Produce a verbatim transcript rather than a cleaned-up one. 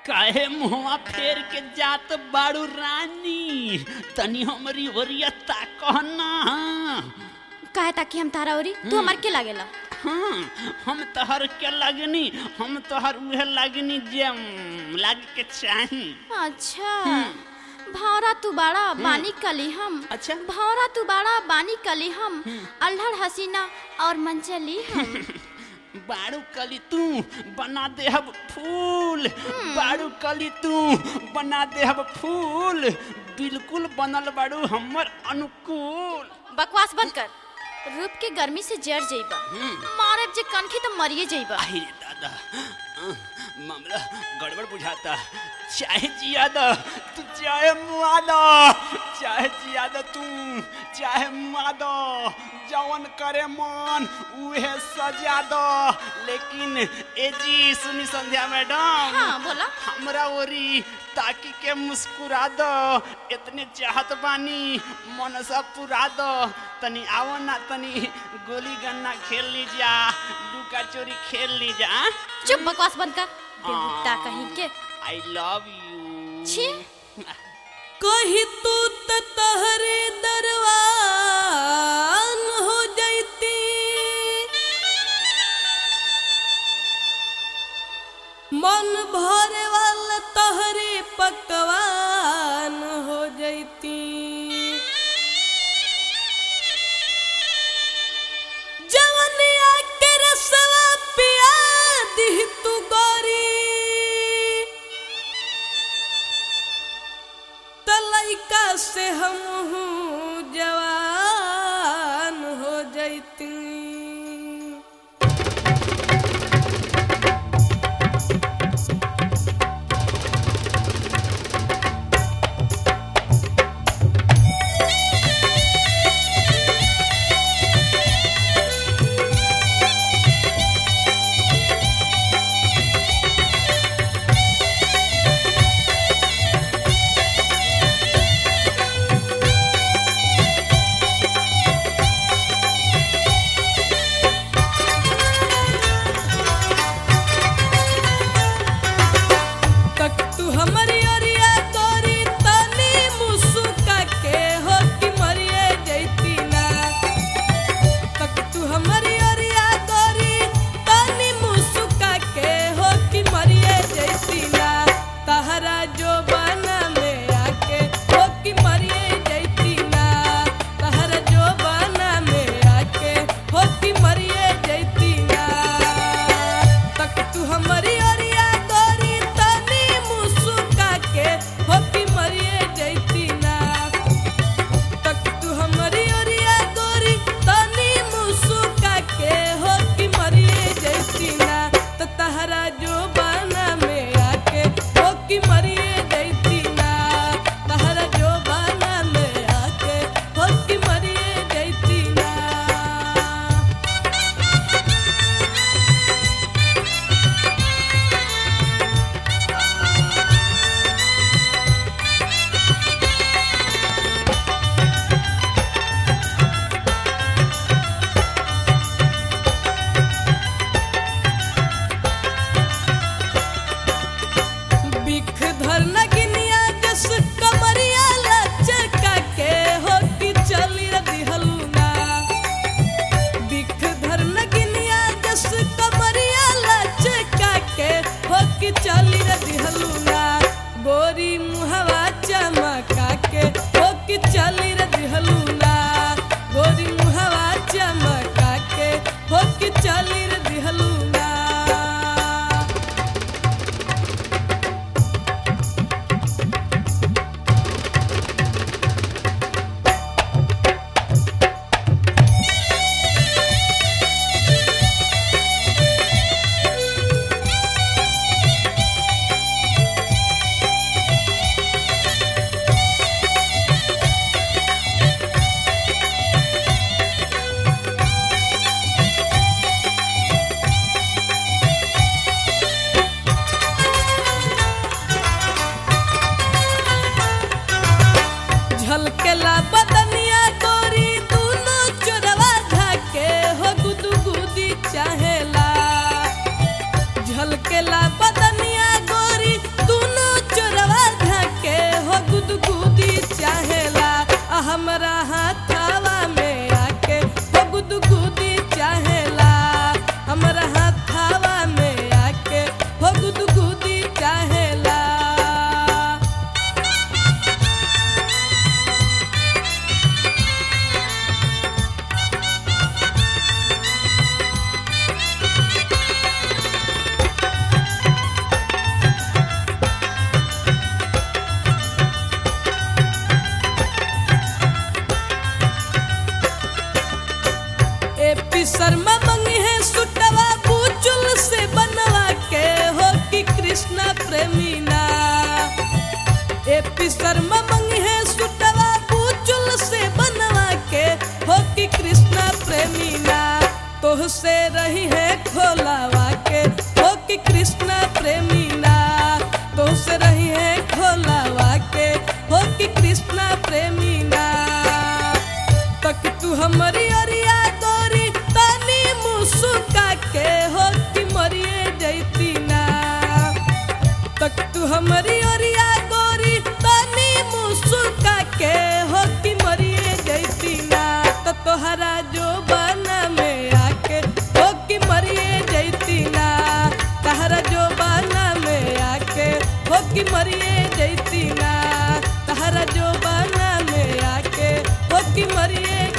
काहे मुहवा फेर के जात बाड़ू रानी, तनी हमरी ओरिया ताकना। काहे ताकि हम तारा ओरी? तू हमार के लागेला? हाँ, हम तोहर के लगनी, हम तोहर उहे लगनी जे लागे के चाही। अच्छा भौरा तू बाड़ा बानी कली हम। अच्छा भौरा तू बाड़ा बानी कली हम, अल्हड़ हसीना और मंचली हम। बाड़ू कली तू बना दे हब फूल, बाड़ू कली तू बना दे हब फूल, बिल्कुल बनल बाड़ू हमर अनुकूल। बकवास बंद कर, रूप के गर्मी से जर जइबा, मारे जे कनखी तो मरिए जइबा। अरे दादा, मामला गड़बड़ बुझाता। चाहे जियादा तू चाहे मुआदा, चाहे जियादा तू चाहे मुआदा, जवन करे मन उहे सजा दो। लेकिन ए जी सुनी संध्या मैडम, हाँ बोला। हमरा ओरी ताकि के मुस्कुरा दो, इतने चाहत बानी मन सब पुरा दो। तनी आओ ना, तनी गोली गन्ना खेल ली जा, लुका चोरी खेल ली जा। चुप, बकवास बंद कर, बेहुदा कहीं के। I love you. छी, कही तू त तहरे दरवान हो जैती, मन भरे वाला तहरे पकवान हो जैती। जवनिया के रसवा पिया दी तू गोरी, तलैका से हम जवान हो जैती। झलकेला बदनिया गोरी दूनो चोरवा झाके हो गुदगुदी चाहेला। झलकेला बदनिया गोरी तुहसे रही है खोलावा के हो कि कृष्ण प्रेमी ना तुहसे रही है खोलावा के हो कि कृष्ण प्रेमी ना तक तू हमारी अरिया गोरी तनी मुस्का के हो कि मरिए जैती ना तक तू हमारी अरिया गोरी तनी मुस्का के हो कि मरिए जैती ना तो तोहरा जो बना में आके हो कि मरिए जैती ना तहरा जो बना में आके हो कि मरिए जैती ना तहरा जो बना में आके हो कि मरिए